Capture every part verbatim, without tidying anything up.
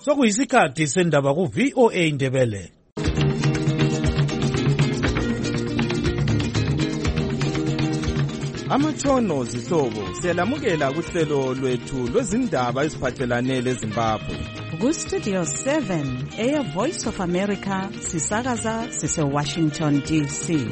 Sokuyisikhathi sendaba ku V O A Ndebele. Amatshono zihlobo siyalamukela kuhlelo lwethu lwezindaba eziphathelane leZimbabwe. Ku-Studio seven, Air Voice of America, sisakaza sise-Washington D C.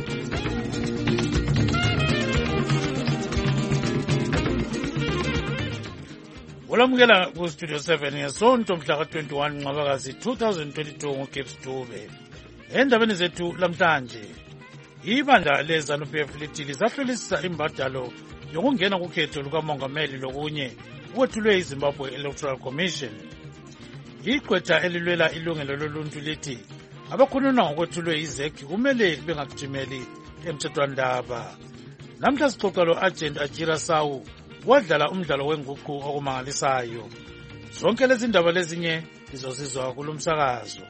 Ulamukela ku-Studio seven ngesonto mhla ka-twenty-one Ncwabakazi two thousand twenty-two ngoGibbs Dube. Endabeni zethu lamhlanje, ibandla leZANU-P F lithi lisahlolisisa imbadalo yokungena kukhetho lukamongameli lokunye ukwethulwe iZimbabwe Electoral Commission. Igqwetha elilwela ilungelo loluntu lithi abakhuluma ngokwethulwe iZEC kumele bengagijimeli emthethwandaba. Namhla sixoxa lo-Agent Ajira Sawu wadlala umdlalo wenguqu okumangalisayo. Zonke lezi ndaba lezinye lizosizwa kulomsakazo.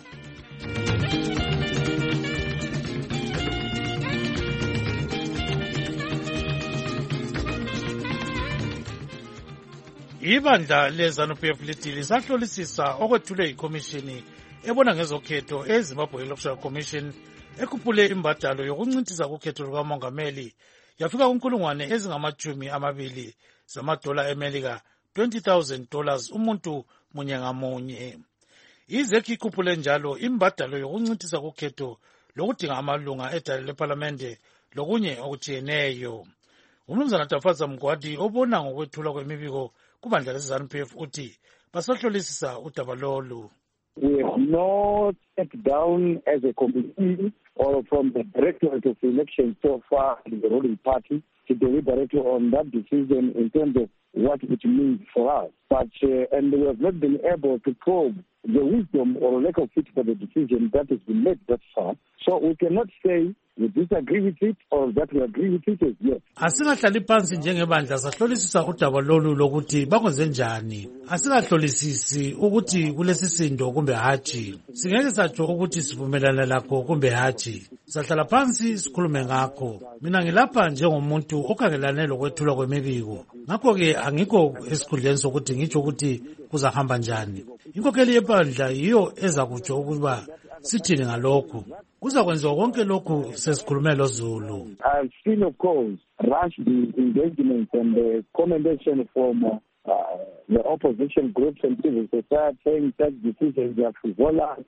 Ibandla leZANU-P F lithi lisahlolisisa okwethulwe ikhomishini ebona ngezokhetho eZimbabwe Electoral Commission ekhuphule imbadalo yokuncintisa kukhetho lukamongameli yafika kunkulungwane ezingamajumi amabili zamadola eMelika, twenty thousand dollars umuntu munye ngamunye. iZEC ikhuphule njalo imbadalo yokuncintisa kukhetho lokudinga amalunga edale leParlamente lokunye okujiyeneyo. Umnumzana Tafaza Mgwadi obona ngokwethula kwemibiko kubandla leZANU-P F uthi basahlolisisa udaba lolu. We have not stepped down as a committee or from the Directorate of Elections so far in the ruling party to deliberate on that decision in terms of what it means for us. But, uh, and we have not been able to probe the wisdom or lack of fit for the decision that has been made that far. So we cannot say we disagree with it or that we agree with it as yet. Asingahlali phansi njengebandla sahlolisisa udaba lolu lokuthi bakwenze njani. Asingahlolisisi ukuthi kulesisindo kumbe hatshi. Singeke satsho ukuthi sivumelana lakho kumbe hatshi. Sahlala phansi sikhulume ngakho. Mina ngilapha njengomuntu okhangelane lokwethulwa kwemibiko. Ngakho ke angikho esikhundleni sokuthi ngitsho ukuthi kuzahamba njani. Inkokheli yebandla yiyo ezakutsho ukuba sithini ngalokho. Kuzakwenziwa konke lokhu sesikhulume loZulu. I've seen, of course, rush the engagement and the commendation from uh, the opposition groups and civil society saying such decisions are frivolous.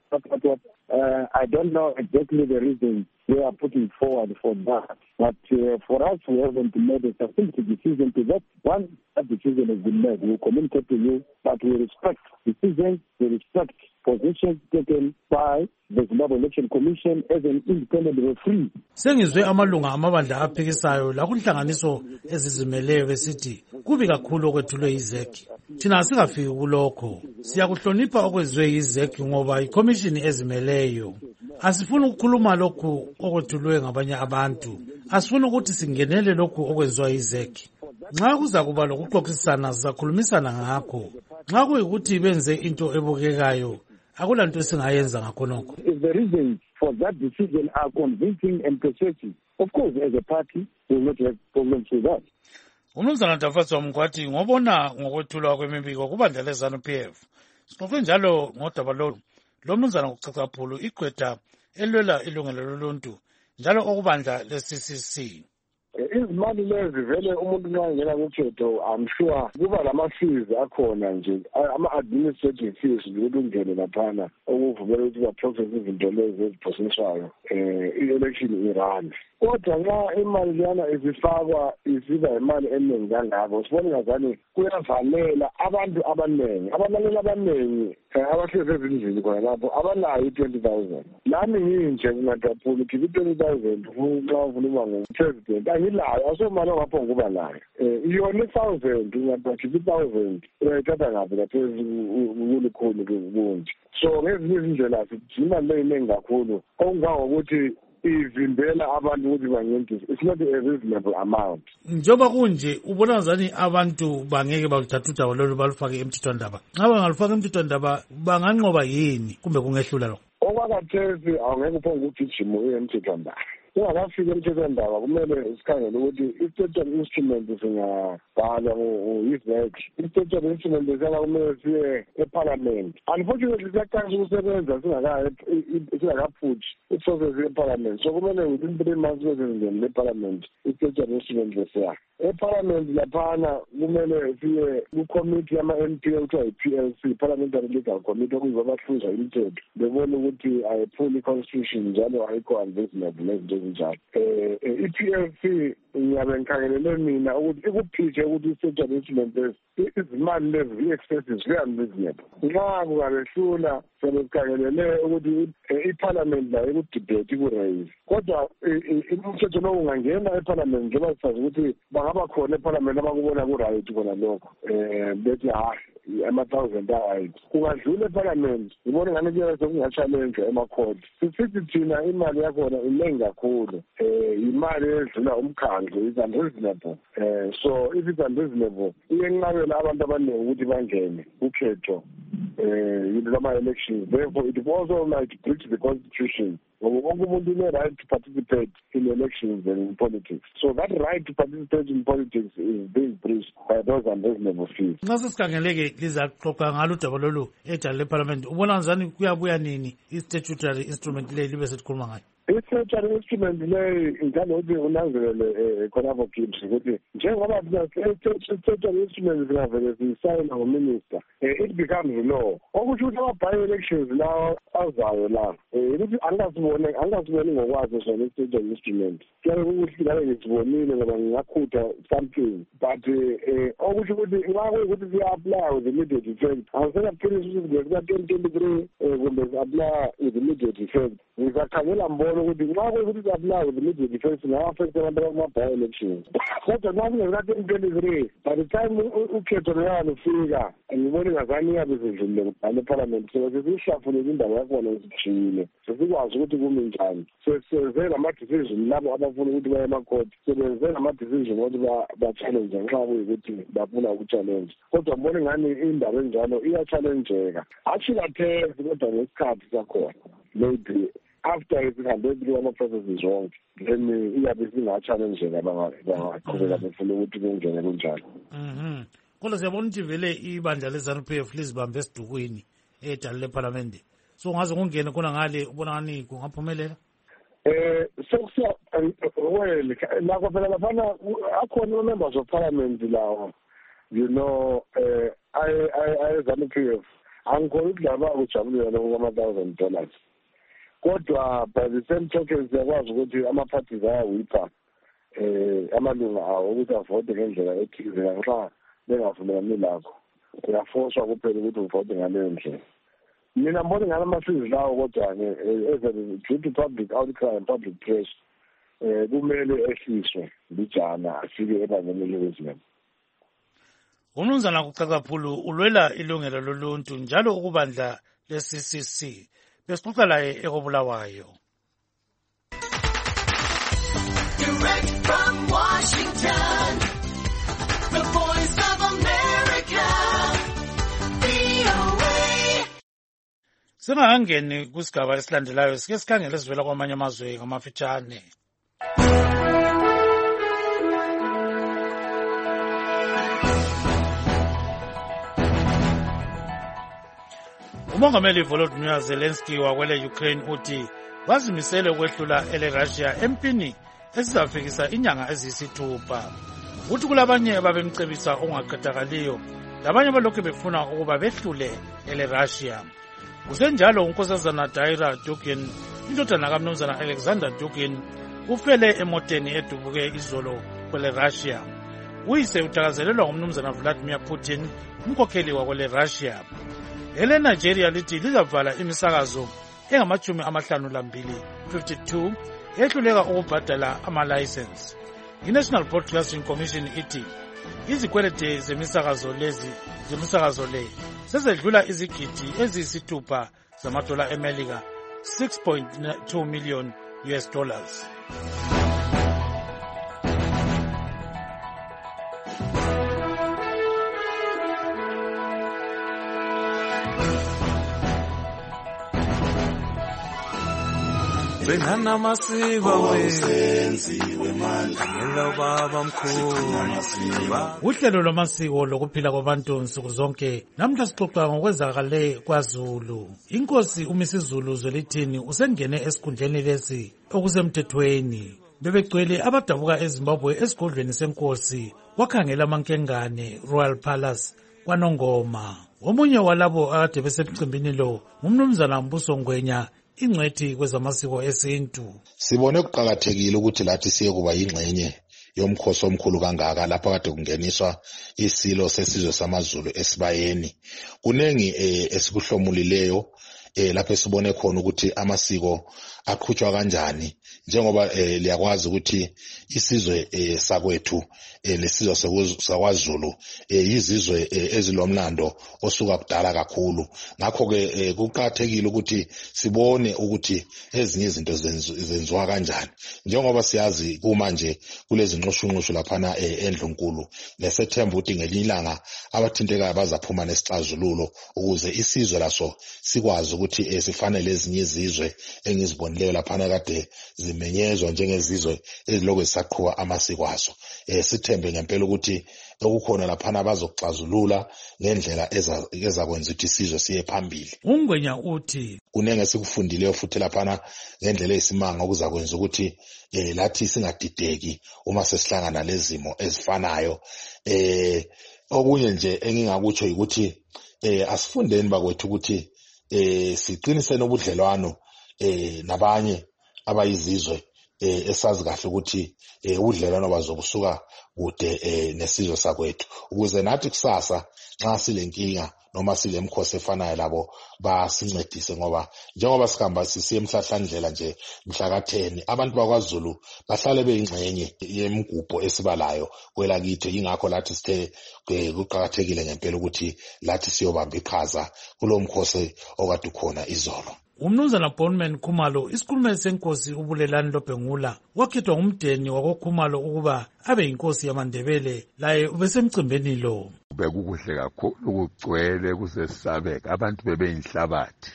Uh, I don't know exactly the reasons they are putting forward for that. But uh, for us, we haven't made a succinct decision to that. Once that decision has been made, we'll communicate to you, but we respect decisions, we respect positions taken by the Zimbabwe Election Commission as an independent referee. Sengizwe amalunga amabandla aphikisayo lakunhlanganiso ezizimeleyo besithi kubi kakhulu okwethulwe iZEC. Thina asingafiki kulokho. Siyakuhlonipha okwenziwe iZEC ngoba iCommission ezimeleyo. Asifuni ukukhuluma lokhu okwethulwe ngabanye abantu. Asifuni ukuthi singenele lokhu okwenziwa iZEC. Nxa kuza kuba lokuxoxisana sizakhulumisana ngakho. Nxa kuyikuthi benze into ebukekayo akulanto esingayenza ngakho nokho. If the reasons for that decision are convincing and persuasive, of course as a party we will not have problems with that. Umnumzana Tafaza Mgwadi ngobona ngokwethulwa kwemibiko kubandla leZANU-P F. Sixoxe njalo ngodaba lolu. Lo mnumzana ngokucacaphulu igqwetha elwela ilungelo loluntu njalo okubandla le-C C C. Izimali lezi vele umuntu nxa ngena kukhetho I'm sure kuba lama-fees akhona nje ama-administrative fees ukuthi ungene laphana okuvumela ukuthi baprocess izinto lezi eziprocesswayo um i-election irun. Kodwa nxa imali leyana izifakwa isiba imali eningi kangako sibone ngazani kuyavanela abantu abaningi abalaleli abaningi abahlezi ezindlini khona lapho abanayo i-twenty thousand. Lami nginje kungathapula khipha i-twenty thousand nxa uvuluma ngo-president angilayo asomali ongapho nguba nayo um iyona i-thousand ungakhipha i-thousand uyayithatha ngaphi lapho kulukhulu kunje. So ngezinye izindlela sithi imali le iningi kakhulu okungangokuthi ivimbela abantu ukuthi bangenze. It's not a reasonable amount. Njoba kunje ubona ngani abantu bangeke baluthatha udaba lolu balufake emthethwandaba. Nxa bangalufaka emthethwandaba banganqoba yini kumbe kungehlula lokho? Okwakathesi awungeke uphonge ugijima uye emthethwandaba. singakafiki emthethwandaba kumele sikhangele ukuthi i-state instrument singabhalwa yi-V E T. I-state instrument lesiyana kumele siye eparliament. Unfortunately siyaqalisa ukusebenza singakaphuthi i-process ye-parliament. So kumele within three months sesingene le-parliament i-state instrument lesiya. E-parliament laphana kumele siye ku-committee yama-M P okuthiwa yi-P L C, Parliamentary Legal Committee, okuyibo abahluza imithetho bebona ukuthi ayiphuli i-constitution njalo ayikho unreasonable nezinto ezinjalo. Um i-P L C ngiyabe ngikhangelele mina ukuthi ikuphiche ukuthi i-state instrument izimali lezi i-excessive ziyi-unreasonable. Nxa kungabehlula sobe sikhangelele ukuthi i-parliament layo ikudebate iku-raise. Kodwa umthetho lowo ungangena eparliament njengoba sisazi ukuthi bangaba khona eparliament abakubona ku-right kona lokho. Um bethi hayi ama-thousand right. Kungadlula eparliament ngibona ngani kuyabe sekunga-challenge ema-court. Sisithi thina imali yakhona iningi kakhulu. Um imali edlula umkhandlu is unreasonable. Um so if it's unreasonable iyenqabela abantu abaningi ukuthi bangene ukhetho um into lama-elections. Therefore it also might breach the constitution. Wonke umuntu une-right to participate in elections and in politics. So that right to participate in politics is being breached by those unreasonable fees. Nxa sesikhangeleke lizaxoxa ngalo udaba lolu edala leparlament, ubona njani kuyabuya nini i-statutory instrument le libe sesikhuluma ngayo? I-statutory instrument leyi ngithanda ukuthi unanzelele khonapho Gibbs ukuthi njengoba i-statutory instrument zingavele ziyisayina ngominister, it becomes law. Okusho ukuthi ama-by-elections lawo azayo la ukuthi angasibone angasiboni ngokwazi sona i-statutory instrument. Kuyabe kukuhle ngabe ngisibonile ngoba ngingakhutha something, but okusho ukuthi nxa kuyikuthi siya-apply with immediate effect, angisenakuqinisa ukuthi ngeka-twenty twenty-three kumbe si-apply with immediate effect. Ngizakhangela mbona ukuthi nxa kuyikuthi si-apply with immediate effect singawa-affect abantu bakuma-by-elections. Kodwa nxa kungeka-twenty twenty-three, by the time ukhetho luyana lufika, ngibona ingazani iyabe zidlulile kudala eparliament. So sesiyihlafulele indaba yakhona esijiyile, sesikwazi ukuthi kumi njani. Sesenze nama-decision labo abafuna ukuthi baye ema-court, sebenze nama-decision ukuthi ba-challenge nxa kuyikuthi bafuna uku-challenge. Kodwa mbona ngani indaba enjalo iya-challengeka. Hatshi kathesi kodwa ngesikhathi sakhona. Maybe after isihambe through ama-processes wonke, then iyabe singa-challengeka bangaqhubeka befuna ukuthi kungene kunjalo. Mhm. Kodwa siyabona ukuthi vele ibandla le-ZANU P F lizibambe esidukwini edala leparlamente. So ngaze kungene khona ngale ubona ngani kungaphumelela? Eh sokusiya well lakho phela laphana akhona ama-members of parliament lawo, you know, eh I I ZANU P F angikhona ukuthi laba kujabulile lokho ama-thousand dollars. Kodwa by the same token siyakwazi ukuthi ama-parties ayawipha eh amalunga awo ukuthi avote ngendlela ethize nxa bengavumelani lakho. Uyafoswa kuphela ukuthi uvote ngaleyo ndlela. Mina mbona ngala masizi lawo kodwa-ke as a due to public outcry and public press um kumele ehliswe lijana afike ebangeni elizweni. Umnumzana kucaca phulu ulwela ilungelo loluntu njalo ukubandla le-C C C. Besixoxa laye ekobulawayo. Direct from Washington, the voice of America, V O A. Singakangeni kusigaba esilandelayo sike sikhangele sivela kwamanye amazwe ngamafitshane. Umongameli Volodymyr Zelensky wakwele Ukraine uthi bazimisele ukwehlula ele Russia empini esizafikisa inyanga eziyisithupha. Uthi kulabanye ababemcebisa ongaqedakaliyo, labanye balokhu befuna ukuba behlule ele Russia. Kusenjalo unkosazana Daira Dugin, indodana kaMnumzana Alexander Dugin, ufele emoteni edubuke izolo kwele Russia. Uyise uthakazelelwa ngumnumzana Vladimir Putin, umkhokheli wakwele Russia. Ele Nigeria lithi lizavala imisakazo engamachumi amahlanu lambili fifty-two ehluleka ukubhadala ama-license. I-National Broadcasting Commission ithi izikwelede zemisakazo lezi zemisakazo le sezedlula izigidi eziyisithupha zamadola eMelika, six point two million U S dollars. Benana masiba wenziwe mandla ngelo baba mkhulu. Uhlelo lwamasiko lokuphila kwabantu nsuku zonke namhla sixoxa ngokwenzakale kwaZulu. Inkosi uMisizulu Zwelithini usengene esikhundleni lesi okusemthethweni. Bebegcwele abadabuka eZimbabwe esigodlweni senkosi wakhangela amankengane Royal Palace kwaNongoma. Omunye walabo akade besemcimbini lo ngumnumzana Mbuso Ngwenya, ingcwethi kwezamasiko esintu. Sibone kuqhakathekile ukuthi lathi siye kuba yingxenye yomkhosi omkhulu kangaka lapha kade kungeniswa isilo sesizwe samaZulu esibayeni. Kunengi eh, esikuhlomulileyo eh, lapho sibone khona ukuthi amasiko aqhutshwa kanjani, njengoba eh, liyakwazi ukuthi isizwe eh, sakwethu eh, lesizwe sakwaZulu eh, yizizwe eh, ezilomlando osuka kudala kakhulu. Ngakho ke eh, kuqhakathekile ukuthi sibone ukuthi ezinye izinto zenziwa kanjani, njengoba siyazi kuma nje kulezi nqoshunqoshu laphana eh, endlunkulu. Lesethemba ukuthi ngelinye ilanga abathintekayo bazaphuma nesixazululo ukuze isizwe laso sikwazi ukuthi eh, sifanele ezinye izizwe engizibonileyo laphana kade zimenyezwa njengezizwe eziloko zisaqhubeka amasiko aso. Eh, sithembe ngempela ukuthi okukhona laphana bazokuxazulula ngendlela ezakwenza ukuthi isizwe siye phambili. Ungwenya uthi kunenge sikufundileyo futhi laphana ngendlela esimanga okuzakwenza ukuthi eh lathi singadideki uma sesihlangana lezimo ezifanayo. Eh okunye nje engingakutsho ukuthi eh asifundeni bakwethu ukuthi eh siqinise nobudlelwano eh nabanye abayizizwe eh esazi kahle ukuthi eh udlelwano bazokusuka kude eh nesizwe sakwethu, ukuze nathi kusasa nxa silenkinga noma silemkhosi efanayo labo basincedise, ngoba njengoba sikhamba sisiye emhlahlandlela nje mhla ka ten abantu bakwaZulu bahlale beyingxenye yemgubho esibalayo kwelakithi. Ingakho lathi sithe kuqhakathekile ngempela ukuthi lathi siyobamba iqhaza kulomkhosi okade ukhona izolo. Umnumzana Bonman Khumalo, isikhulumeli senkosi uBulelani Lobhengula, wakhethwa ngumdeni wakoKhumalo ukuba abe yinkosi yamaNdebele, laye ubesemcimbini lo. Bekukuhle kakhulu kugcwele kusesabeka, abantu bebeyinhlabathi.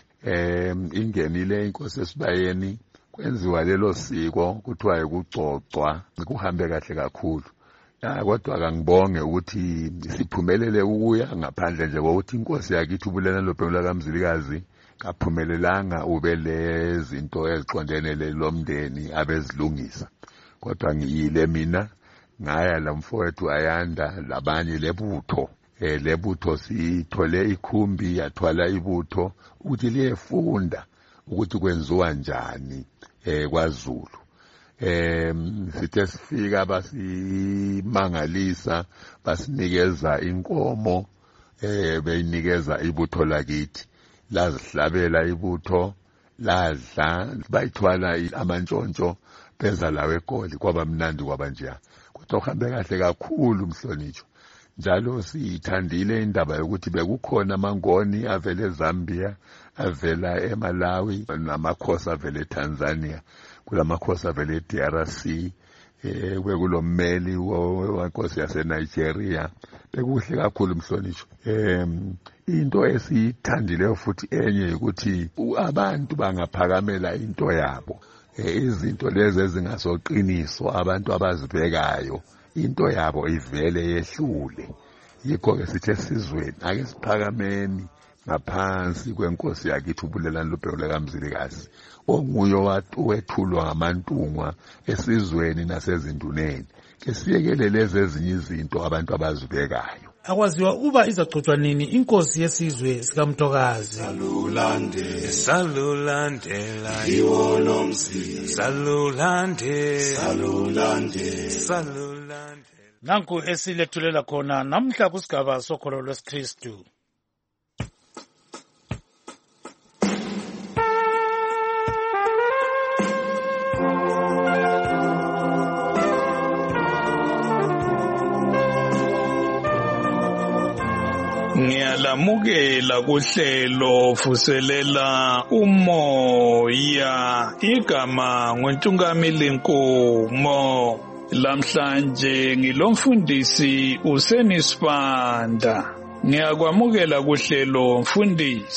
Em ingenile inkosi esibayeni, kwenziwa lelo siko kuthiwa ukugcocwa, kuhambe kahle kakhulu. Ya kodwa akangibonge ukuthi siphumelele ukuya ngaphandle nje kokuthi inkosi yakithi uBulelani Lobhengula kaMzilikazi kaphumelelanga ube lezinto eziqondene lomndeni abezilungisa. Kodwa ngiyile mina ngaya lamfowethu Ayanda labanye lebutho eh lebutho sithole ikhumbi yathwala ibutho ukuthi liyefunda ukuthi kwenziwa njani eh kwaZulu. Eh sithe sifika basimangalisa, basinikeza inkomo eh beyinikeza ibutho lakithi, lazihlabela ibutho, ladla, bayithwala amantshontsho beza lawe egoli, kwaba mnandi kwaba nje. Kodwa uhambe kahle kakhulu Mhlonitsho. Njalo sithandile indaba yokuthi bekukhona amangoni avele eZambia, avela eMalawi, namakhosi avele eTanzania, kulamakhosi avele eD R C, eh bekulommeli wenkosi yaseNigeria. Bekuhle kakhulu Mhlonitsho. Em into esithandileyo futhi enye ukuthi abantu bangaphakamela into yabo, izinto lezi ezingasoqiniso, abantu abazibhekayo into yabo ivele yehlule. Yikho ke sithe sizweni ake siphakameni ngaphansi kwenkosi yakithi uBulelani Lobhengula kaMzilikazi, onguye owethulwa ngamantungwa esizweni nasezinduneni. Ke siyekele lezi ezinye izinto abantu abazibhekayo. Akwaziwa uba izagcotshwa nini inkosi yesizwe sikaMthokazi. Salulande salulandela iwolo mzi, salulande salulande salulande. Nanku esilethulela khona namhla kusigaba sokholo lwesikristu. Ngiyalamukela kuhlelo vuselela umoya, igama nguNtungamili Nkomo. Lamhlanje ngilomfundisi uSenisibanda. Ngiyakwamukela kuhlelo mfundisi.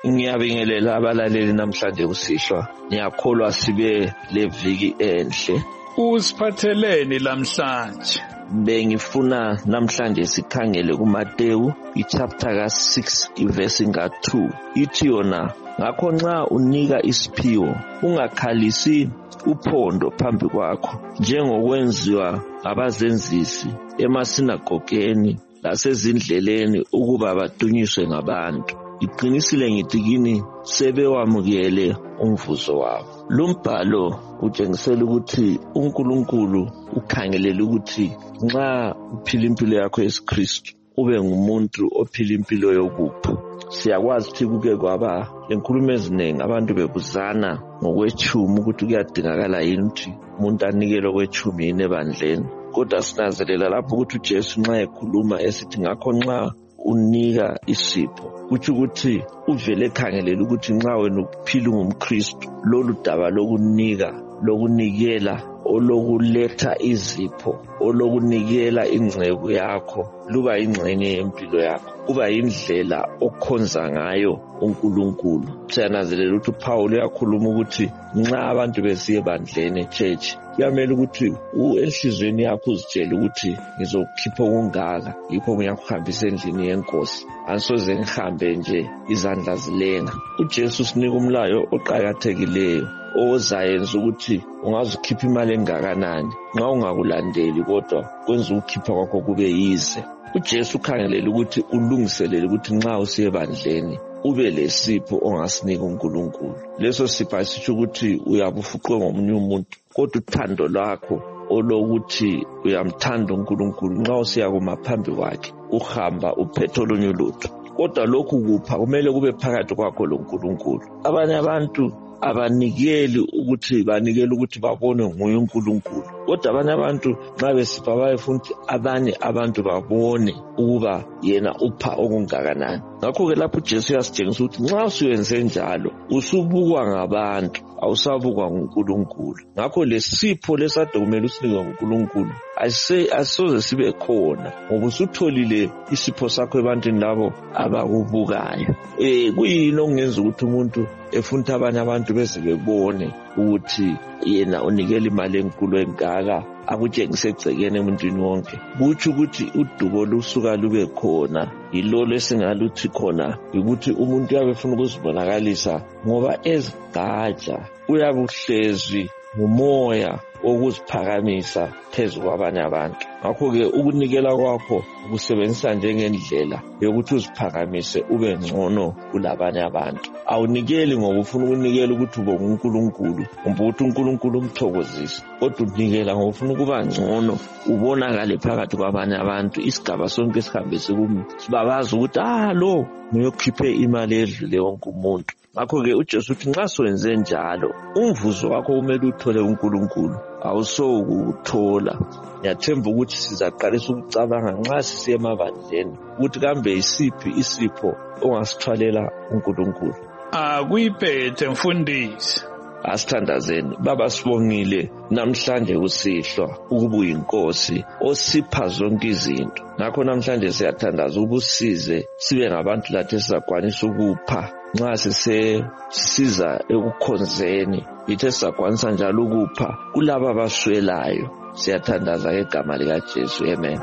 Ngiyabingelela abalaleli namhlanje kusihlwa. Ngiyakholwa sibe leviki enhle. Usiphatheleni lamhlanje? Bengifuna namhlanje sikhangele kuMateyu ichapter ka six iverse ka two. Ithi yona, ngakho nxa unika isiphiwo ungakhalisi uphondo phambi kwakho njengokwenziwa ngabazenzisi emasinagogeni lasezindleleni ukuba badunyiswe ngabantu. Iqinisile ngithi kini sebewamukele umvuzo wabo. Lumbhalo utshengisela ukuthi uNkulunkulu ukhangelela ukuthi nxa uphila impilo yakho yeSikristu ube ngumuntu ophila impilo yokupha. Siyakwazi ukuthi kuke kwaba lenkulumo eziningi abantu bebuzana ngokwetshumi ukuthi kuyadingakala yini ukuthi umuntu anikele okwetshumi yini ebandleni. Kodwa sinanzelela lapho ukuthi uJesu nxa ekhuluma esithi ngakho nxa unika isipho kuthi ukuthi uvele khangelela ukuthi nxa wena uphila ngumKristu lolu daba lokunika lokunikela olokuletha izipho olokunikela ingcebo yakho luba ingcenye yempilo yakho kuba indlela okhonza ngayo uNkulunkulu. Siyananzelela ukuthi uPaul uyakhuluma ukuthi nxa abantu besiye ebandleni echurch kuyamele ukuthi enhlizweni yakho uzitshele ukuthi ngizokhipha okungaka yikho ngiyakuhambisa endlini yenkosi angisoze ngihambe nje izandla zilenga. uJesu sinika umlayo oqhakathekileyo ozayenza ukuthi ungazikhipha imali engakanani nxa ungakulandeli kodwa kwenza ukukhipha kwakho kube yize. uJesu ukhangelela ukuthi ulungiselele ukuthi nxa usiye ebandleni ube lesipho ongasinika uNkulunkulu. Leso sipho asisho ukuthi uyabufuqwe ngomunye umuntu kodwa uthando lwakho olokuthi uyamthanda uNkulunkulu nxa usiya kumaphambi kwakhe uhamba uphethe olunye ulutho. Kodwa lokhu kupha kumele kube phakathi kwakho loNkulunkulu. Abanye abantu abanikeli ukuthi banikele ukuthi babone nguye uNkulunkulu kodwa abanye abantu nxa besipha bayefuna ukuthi abanye abantu babone ukuba yena upha okungakanani. Ngakho-ke lapho uJesu uyasitshengisa ukuthi nxa usuyenze njalo usubukwa ngabantu awusabukwa nguNkulunkulu. Ngakho lesipho lesade kumele usinikwe nguNkulunkulu asisoze sibe khona ngoba usutholile isipho sakho ebantwini labo abakubukayo. Eh kuyini okungenza ukuthi umuntu efuna abanye abantu beze bebone ukuthi yena unikela imali enkulu engaka akutshengise egcekeni emuntwini wonke? Kutsho ukuthi udubo lusuka lube khona yilolo esingaluthi khona ukuthi umuntu uyabe efuna ukuzibonakalisa ngoba ezigatsha uyabuhlezwi ngumoya okuziphakamisa phezu kwabanye abantu. Ngakho-ke ukunikela kwakho ukusebenzisa njengendlela yokuthi uziphakamise ube ngcono kulabanye abantu. Awunikeli ngoba ufuna ukunikela ukuthi ube nguNkulunkulu kumbe ukuthi uNkulunkulu umthokozise kodwa unikela ngoba ufuna ukuba ngcono ubonakale phakathi kwabanye abantu. Isigaba sonke sihambe sikumi sibabaza ukuthi ah lo uyokhiphe imali edlule wonke umuntu. Ngakho-ke uJesu uthi nxa sowenze njalo umvuzo wakho kumele uthole uNkulunkulu awusokuthola. Ngiyathemba ukuthi sizaqalisa ukucabanga nxa sisiya emabandleni ukuthi kambe yisiphi isipho ongasithwalela uNkulunkulu. Akuyiphethe mfundisi. Asithandazeni baba sibongile namhlanje kusihlwa ukuba uyinkosi osipha zonke izinto. Ngakho namhlanje siyathandaza ubusize sibe ngabantu lathi sizakwanisa ukupha nxa sise siza ekukhonzeni ithe sizakwanisa njalo ukupha kulabo abaswelayo. Siyathandaza ngegama likaJesu, amen.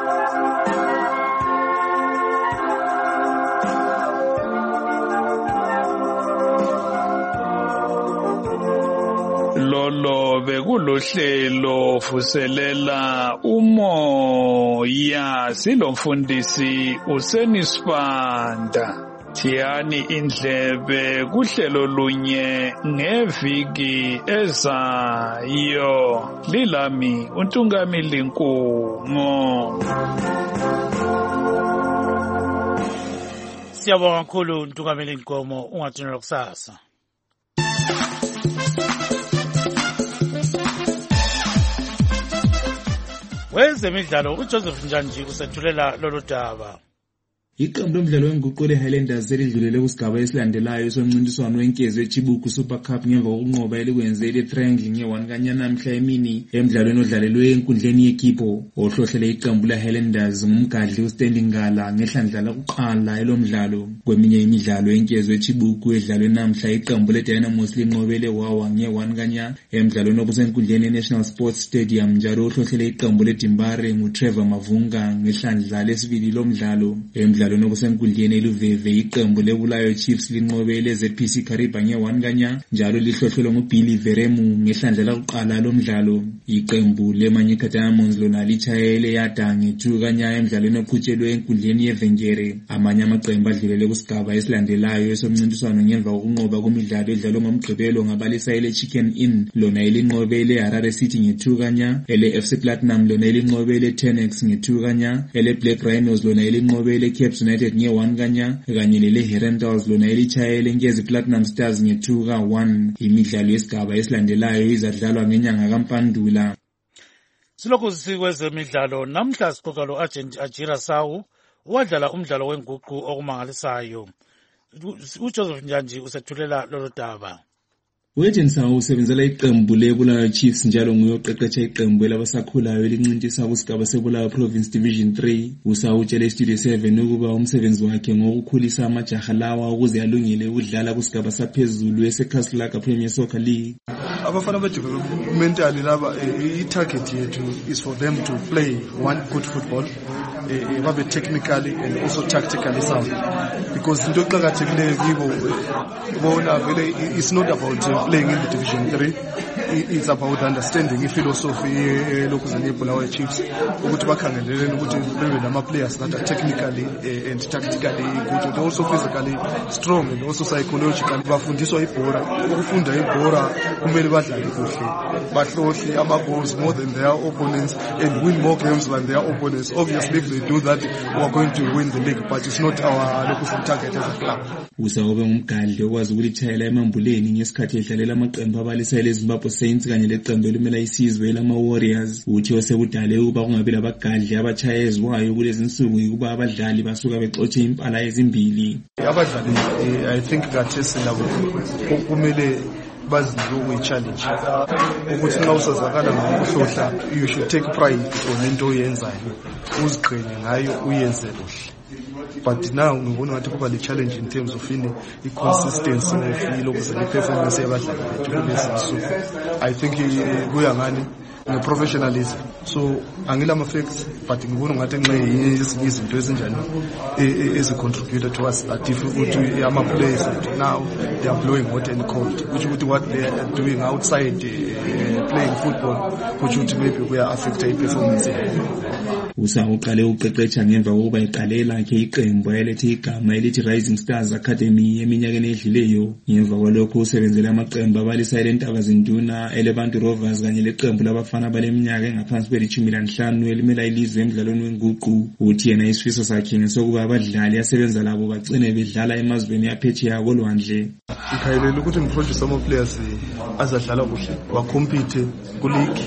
Lolo bekulohlelo vuselela umoya silomfundisi uSenisibanda. Thiyani indlebe kuhlelo lunye ngeviki ezayo. Lilami uNtungamili Nkumo. Siyabonga kakhulu uNtungamili Nkomo, ungathunela kusasa. Wezemidlalo uJoseph Njanji usethulela lolu daba. Iqembu lomdlalo wenguqu leHighlanders selidlulele kusigaba esilandelayo somncintiswano wenkezo eChibuku Super Cup ngemva kokunqoba elikwenze leTriangle nge-one kanyanamhla emini emidlalweni odlalelwe enkundleni yeKipo. Ohlohlele iqembu leHighlanders ngumgadli uStanding Ngala ngehlandla lokuqala elomdlalo. Kweminye imidlalo yenkezo eChibuku edlalwe namhla iqembu leDynamos linqobele Wawa nge-one kanya emidlalweni obusenkundleni eNational Sports Stadium, njalo ohlohlele iqembu leDimbare nguTrevor Mavunga ngehlandla lesibili lomdlalo. Emidlalweni obusenkundleni eLuveve iqembu leBulawayo Chiefs linqobele Z P C Kariba nge-one kanya, njalo lihlolelwe nguBilly Veremu ngehlandla lokuqala lomdlalo. Iqembu leManyika Diamonds lona lichayele yada nge-two kanya emidlalweni oqhutshelwe enkundleni yeVengere. Amanye amaqembu adlulele kusigaba esilandelayo esomncintiswano ngemva kokunqoba kwemidlalo edlalwe ngomgqibelo ngabalisa ele Chicken Inn lona elinqobele Harare City nge-two kanya, ele F C Platinum lona elinqobele Tenex nge-two kanya, ele Black Rhinos lona elinqobele Cape United nge-one kanya, kanye lele Herentals lona elichayele Nkezi Platinum Stars nge-two ka one. Imidlalo yesigaba esilandelayo izadlalwa ngenyanga kaMpandula. Silokhu sikwezemidlalo namhla siqoqa lo Ajira Sawu wadlala umdlalo wenguqu okumangalisayo. uJoseph Njanji usethulela lolu daba. Uagent Sawu usebenzela iqembu leBulawayo Chiefs njalo nguye oqeqesha iqembu labasakhulayo elincintisa kusigaba seBulawayo Province Division three. Usawu utshele iStudio seven ukuba umsebenzi wakhe ngokukhulisa amajaha lawa ukuze alungele ukudlala kusigaba saphezulu eseKaslaka Premier Soccer League. Abafana bedevelopmentally laba i-target yethu is for them to play one good football, babe technically and also tactically sound, because into eqhakathekileyo kibo bona vele it's not about uh, playing in the Division three, it's about understanding the philosophy lokhu zeBulawayo Chiefs ukuthi bakhangeleleni ukuthi bebe nama players that are technically uh, and tactically good, and also physically strong and also psychologically. Bafundiswa ibhora, ukufunda ibhora kumele badlale kuhle, bahlohle ama-goals more than their opponents and win more games than their opponents. Obviously if they do that we are going to win the league, but it's not our local target as a club. Usawube ngumgadli okwazi ukulithayela emambuleni ngesikhathi edlalela amaqembu abalisele eZimbabwe Saints kanye leqembu elimela isizwe lama Warriors. Uthi osekudale ukuba kungabe labagadli abachayezwayo kulezi insuku ukuba abadlali basuka bexotshe impala ezimbili. Abadlali I think that is labo kumele bazinika ukuyi-challenge ukuthi nxa usazakala ngokuhlohla you should take pride on into oyenzayo, uziqhenye ngayo uyenze kuhle. But now ngibona ngathi kuba le-challenge in terms of ini i-consistency of lokhu le-performance yabadlali bethu kulezi nsuku. I think kuya ngani nge-professionalism, so angila ama-facts but ngibona ngathi nxa ezinye izinto ezinjani ezi-contributor to us that if ukuthi ama-players now they are blowing hot and cold, which ukuthi what they are doing outside uh, playing football which ukuthi maybe kuya-affecta i-performance. Usawu uqale uqeqesha ngemva kokuba iqale lakhe iqembu elethe igama elithi Rising Stars Academy eminyakeni edlileyo. Ngemva kwalokho usebenzele amaqembu abalisa elentaba zinduna eleBantu Rovers kanye leqembu labafana baleminyaka engaphansi kwelishumi lanhlanu elimela ilizwe emidlalweni wenguqu. Uthi yena isifiso sakhe ngesokuba abadlali asebenza labo bagcine bedlala emazweni aphetsheya kolwandle. Ikhayelela ukuthi ngiproduce ama-players azadlala kuhle, wacompete ku-league,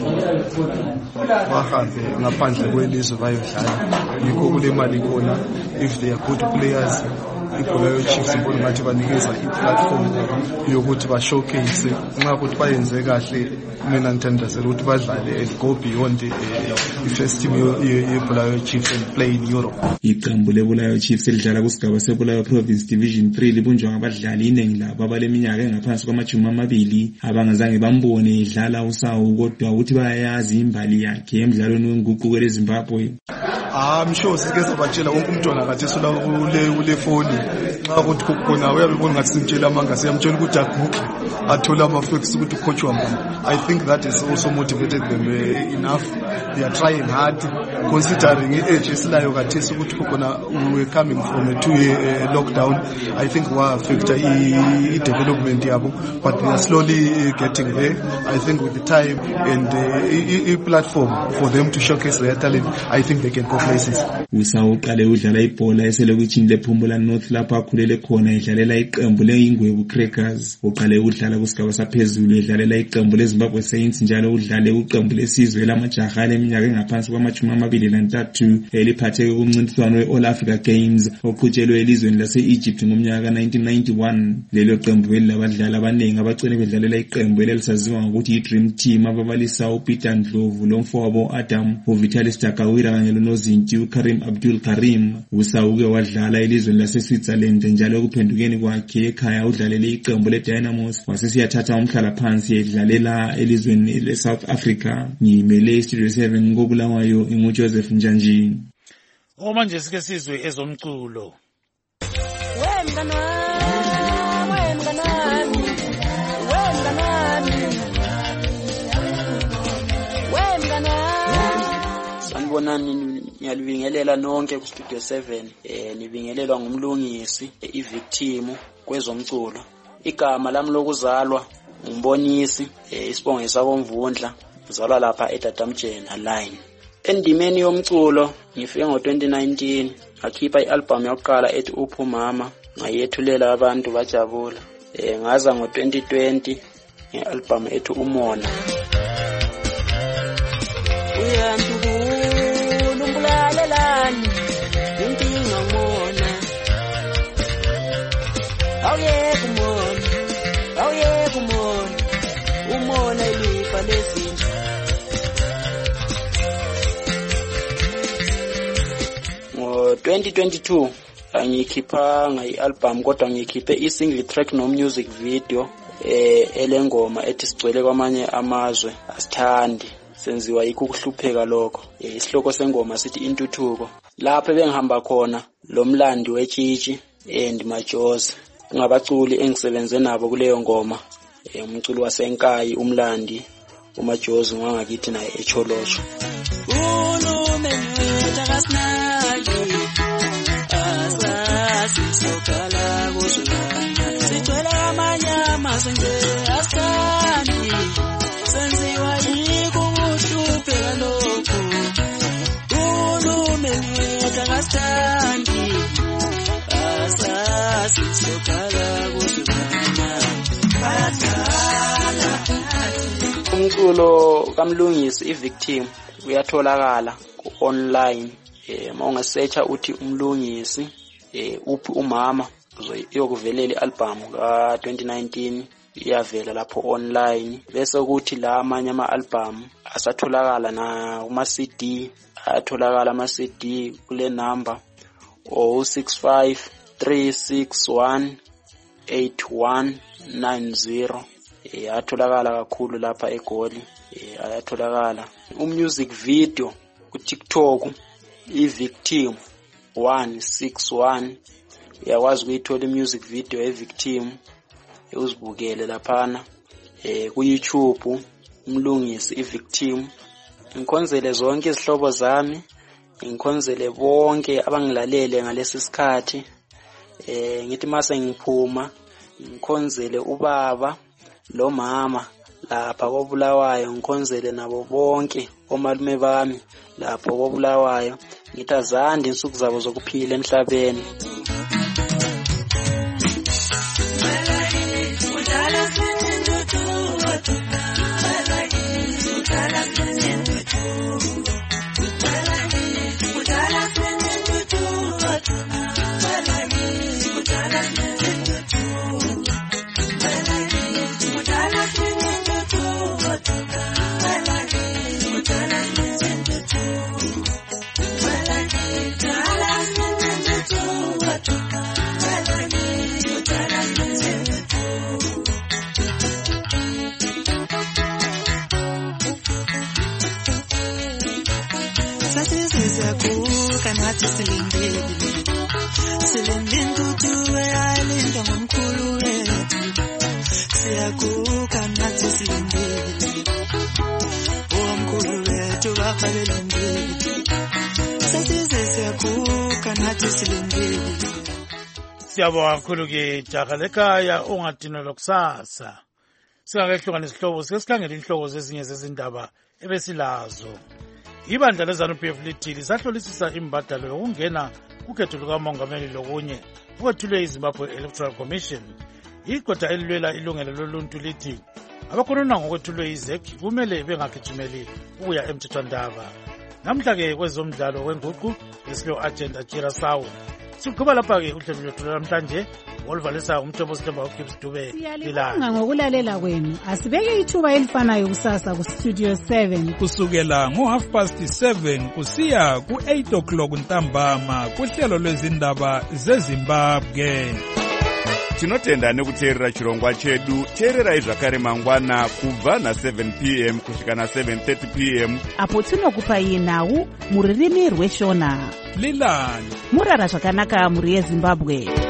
bahambe ngaphandle kwelizwe bayodlala. Yikho kule mali khona if they are good players. iBulawayo Chiefs ngibona ngathi banikeza i-platform yokuthi ba-showcase nxa ukuthi bayenze kahle. Mina ngithandazela ukuthi badlale and go beyond the-first team yeBulawayo Chiefs and play in Europe. Iqembu leBulawayo Chiefs elidlala kusigaba seBulawayo Province Division three libunjwa ngabadlali iningi labo abaleminyaka engaphansi kwamajumi amabili abangazange bambone edlala Usawu, kodwa ukuthi bayayazi imbali yakhe emidlalweni wenguqu kweleZimbabwe. I'm sure sike sabatshela wonke umntwana kathi sola ule ule phone nxa ukuthi kukhona uyabona ngathi simtshela amanga siyamtshela ukuthi aguqe athola ama-facts ukuthi coach wami. I think that is also motivated them uh, enough. They are trying hard considering i-age esilayo kathesi ukuthi kukhona we were coming from a two-year uh, lockdown. I think wa-affecta i-development yabo, but they are slowly uh, getting there. I think with the time and uh, i-platform for them to showcase their talent, I think they can go. places. Usawuqale udlala ibhola eselokishini lePhumula North lapho akhulele khona edlalela iqembu leIngwebu Crackers. Uqale udlala kusigaba saphezulu edlalela iqembu leZimbabwe Saints njalo udlale uqembu lesizwe lamajaha leminyaka engaphansi kwamashumi amabili nantathu eliphatheke kumncintiswano we-All Africa Games oqhutshelwe elizweni lase-Egypt ngomnyaka nineteen ninety-one. Lelo qembu belabadlali abaningi abacele bedlalela iqembu elalisaziwa ngokuthi i-Dream Team ababalisa uPeter Ndlovu lomfowabo Adam uVitalis Takawira kanye lonozinti uKarim Abdul Karim. Usawuke wadlala elizweni lase-Switzerland njalo kuphendukeni kwakhe ekhaya udlalele iqembu leDynamos wasesiyathatha umhlala phansi edlalela elizweni le-South Africa. Ngimele iStudio seven ngobulawayo inguJoseph Njanjini. Omanje sike sizwe ezomculo. Sanibonani, ngiyalibingelela nonke ku Studio seven. Eh nibingelelwa ngumlungisi iVictim kwezomculo. Igama lami lokuzalwa ngumbonisi isibongo sakomvundla, uzalwa lapha eDadamjena line. Endimeni yomculo ngifike ngo twenty nineteen ngakhipha ialbum yokuqala ethi Uphumama, ngayethulela abantu bajabula. Eh ngaza ngo twenty twenty ngealbum ethi Umona. Uyantukulu umbulalelani inkinga ngona, awuyeke umona, awuyeke umona, umona ilifa lezinto. Ngo twenty twenty-two angikhipha ngai-album kodwa ngikhiphe i-single track no music video eh elengoma ethi sigcwele kwamanye amazwe asithandi, senziwa yikho ukuhlupheka lokho. Isihloko sengoma sithi intuthuko. Lapho bengihamba khona lo mlandi wetshitshi and Majozi ngabaculi engisebenze nabo kuleyo ngoma. Umculi wasenkayi umlandi uMajozi ngangakithi naye eCholosho. Sokala kuzwana sicela amanyama senze asani senziwa yiko kuhlupheka lokho ulumeni takastandi asasi sokala kuzwana bathala. Umculo kamlungisi iVictim uyatholakala ku online. Eh mawungasearcha uthi umlungisi eh uphi umama uzoyokuvelela ialbum ka twenty nineteen iyavela lapho online. Bese ukuthi la amanye ama album asatholakala na kuma C D, atholakala ama C D kule number zero six five three six one eight one nine zero. Eh atholakala kakhulu lapha eGoli. Eh ayatholakala umusic video ku TikTok iVictim one six one. Uyakwazi ukuyithola imusic video eVictim uzibukele laphana. Eh ku YouTube umlungisi iVictim. Ngikhonzele zonke izihlobo zami, ngikhonzele bonke abangilalele ngalesi sikhathi. Eh ngithi mase ngiphuma ngikhonzele ubaba lo mama lapha koBulawayo, ngikhonzele nabo bonke omalume bami lapho koBulawayo. Ngithi azande insuku zabo zokuphila emhlabeni. Siyabonga kakhulu ke jaha lekhaya ongadinwa lokusasa. Singakehlukana isihlobo sesikhangela inhloko zezinye zezindaba ebesilazo. ibandla le-ZANU-P F lithi lisahlolisisa imbadalo yokungena kukhetho lukamongameli lokunye okwethulwe iZimbabwe Electoral Commission. Igqwetha elilwela ilungelo loluntu lithi abakhonona ngokwethulwe i-Z E C kumele bengagijimeli ukuya emthethwandaba. Namhla-ke kwezomdlalo wenguqu esilo agenda Jirasawu. Siqhuba lapha-ke uhlelo lwethu namhlanje oluvalisa umthombo sithemba uGibbs Dube. Siyalibonga ngokulalela kwenu. Asibeke ithuba elifanayo kusasa ku-Studio seven kusukela ngo-half past seven kusiya ku-eight o'clock ntambama kuhlelo lwezindaba zeZimbabwe. Tinotenda nekuteerera chirongwa chedu. Teererai zvakare mangwana kubva na-seven p m kusvika na-seven thirty p m apo tinokupai nhau muririmi rweshona. Lilani murara zvakanaka muri yeZimbabwe.